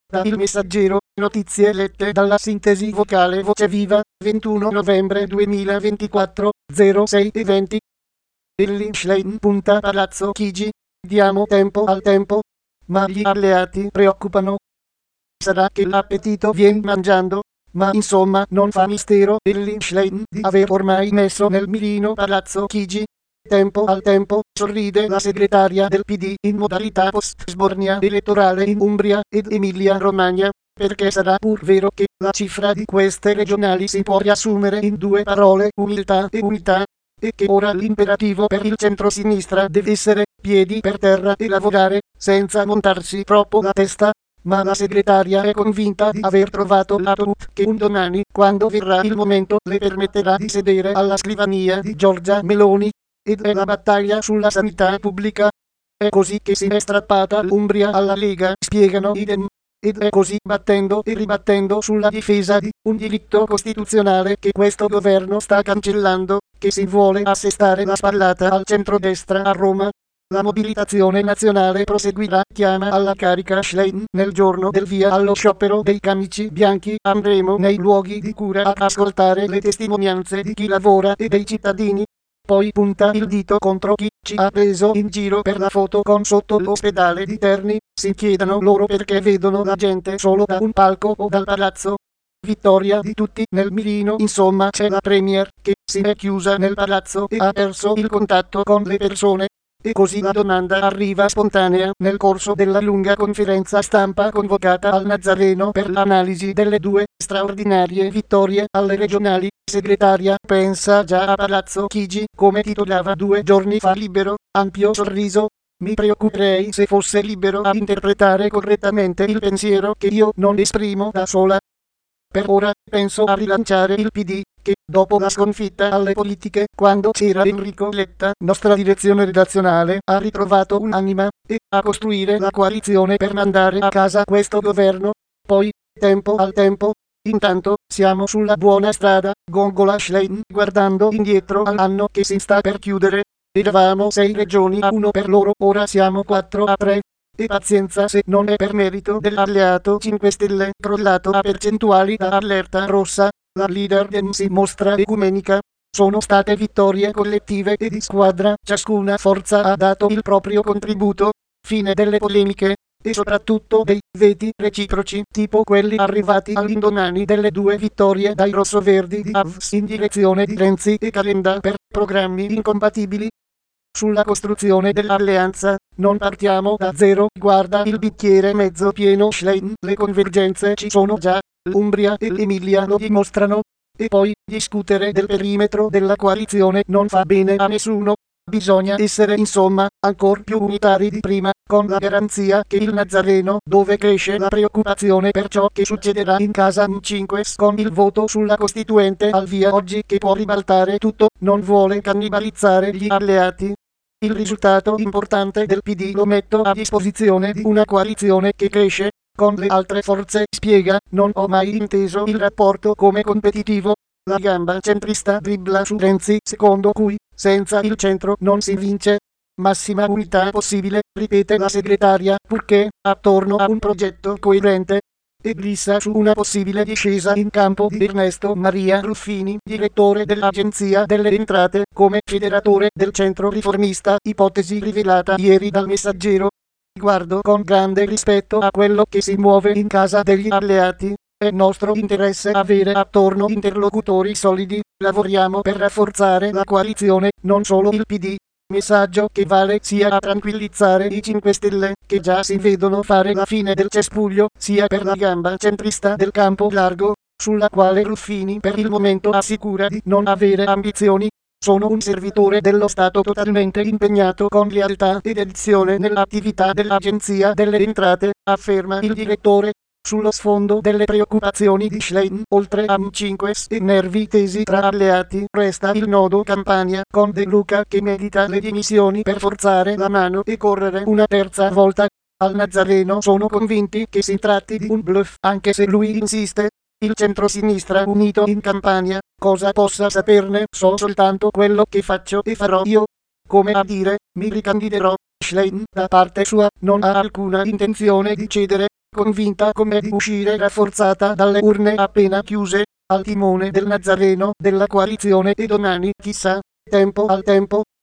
Da Il Messaggero, notizie lette dalla sintesi vocale Voce Viva, 21 novembre 2024, 06:20. Elly Schlein punta Palazzo Chigi. Diamo tempo al tempo. Ma gli alleati preoccupano. Sarà che l'appetito vien mangiando? Ma insomma non fa mistero Elly Schlein di aver ormai messo nel mirino Palazzo Chigi. Tempo al tempo, sorride la segretaria del PD in modalità post-sbornia elettorale in Umbria ed Emilia-Romagna, perché sarà pur vero che la cifra di queste regionali si può riassumere in due parole: umiltà e unità, e che ora l'imperativo per il centro-sinistra deve essere piedi per terra e lavorare, senza montarsi troppo la testa. Ma la segretaria è convinta di aver trovato l'output che un domani, quando verrà il momento, le permetterà di sedere alla scrivania di Giorgia Meloni. Ed è la battaglia sulla sanità pubblica. È così che si è strappata l'Umbria alla Lega, spiegano idem. Ed è così, battendo e ribattendo sulla difesa di un diritto costituzionale che questo governo sta cancellando, che si vuole assestare la spallata al centrodestra a Roma. La mobilitazione nazionale proseguirà, chiama alla carica Schlein. Nel giorno del via allo sciopero dei camici bianchi andremo nei luoghi di cura ad ascoltare le testimonianze di chi lavora e dei cittadini. Poi punta il dito contro chi ci ha preso in giro per la foto con sotto l'ospedale di Terni. Si chiedono loro perché vedono la gente solo da un palco o dal palazzo. Vittoria di tutti nel mirino, insomma c'è la premier che si è chiusa nel palazzo e ha perso il contatto con le persone. E così la domanda arriva spontanea nel corso della lunga conferenza stampa convocata al Nazareno per l'analisi delle due straordinarie vittorie alle regionali. Segretaria pensa già a Palazzo Chigi, come titolava 2 giorni fa Libero, ampio sorriso. Mi preoccuperei se fosse libero a interpretare correttamente il pensiero che io non esprimo da sola. Per ora penso a rilanciare il PD, che dopo la sconfitta alle politiche quando c'era Enrico Letta, nostra direzione redazionale, ha ritrovato un'anima, e a costruire la coalizione per mandare a casa questo governo. Poi, tempo al tempo. Intanto, siamo sulla buona strada, gongola Schlein, guardando indietro all'anno che si sta per chiudere. Eravamo 6 regioni a 1 per loro, ora siamo 4 a 3. E pazienza se non è per merito dell'alleato 5 Stelle, crollato a percentuali da allerta rossa. La leader Dem si mostra ecumenica. Sono state vittorie collettive e di squadra, ciascuna forza ha dato il proprio contributo. Fine delle polemiche. E soprattutto dei veti reciproci, tipo quelli arrivati all'indomani delle 2 vittorie dai rossoverdi di Avs in direzione di Renzi e Calenda per programmi incompatibili. Sulla costruzione dell'alleanza, non partiamo da zero, guarda il bicchiere mezzo pieno Schlein, le convergenze ci sono già, l'Umbria e l'Emilia lo dimostrano. E poi, discutere del perimetro della coalizione non fa bene a nessuno. Bisogna essere insomma ancor più unitari di prima, con la garanzia che il Nazareno, dove cresce la preoccupazione per ciò che succederà in casa M5 con il voto sulla Costituente al via oggi che può ribaltare tutto, non vuole cannibalizzare gli alleati. Il risultato importante del PD lo metto a disposizione di una coalizione che cresce con le altre forze, spiega. Non ho mai inteso il rapporto come competitivo. La gamba centrista dribbla su Renzi, secondo cui senza il centro non si vince. Massima unità possibile, ripete la segretaria, purché attorno a un progetto coerente. E glissa su una possibile discesa in campo di Ernesto Maria Ruffini, direttore dell'Agenzia delle Entrate, come federatore del centro riformista, ipotesi rivelata ieri dal Messaggero. Guardo con grande rispetto a quello che si muove in casa degli alleati. È nostro interesse avere attorno interlocutori solidi. Lavoriamo per rafforzare la coalizione, non solo il PD. Messaggio che vale sia a tranquillizzare i 5 Stelle, che già si vedono fare la fine del cespuglio, sia per la gamba centrista del campo largo, sulla quale Ruffini per il momento assicura di non avere ambizioni. Sono un servitore dello Stato totalmente impegnato con lealtà e dedizione nell'attività dell'Agenzia delle Entrate, afferma il direttore. Sullo sfondo delle preoccupazioni di Schlein, oltre a M5 e nervi tesi tra alleati, resta il nodo Campania, con De Luca che medita le dimissioni per forzare la mano e correre una terza volta. Al Nazareno sono convinti che si tratti di un bluff, anche se lui insiste. Il centrosinistra unito in Campania, cosa possa saperne, so soltanto quello che faccio e farò io. Come a dire, mi ricandiderò. Schlein, da parte sua, non ha alcuna intenzione di cedere. convinta come di uscire rafforzata dalle urne appena chiuse, al timone del Nazareno della coalizione e domani, chissà, tempo al tempo,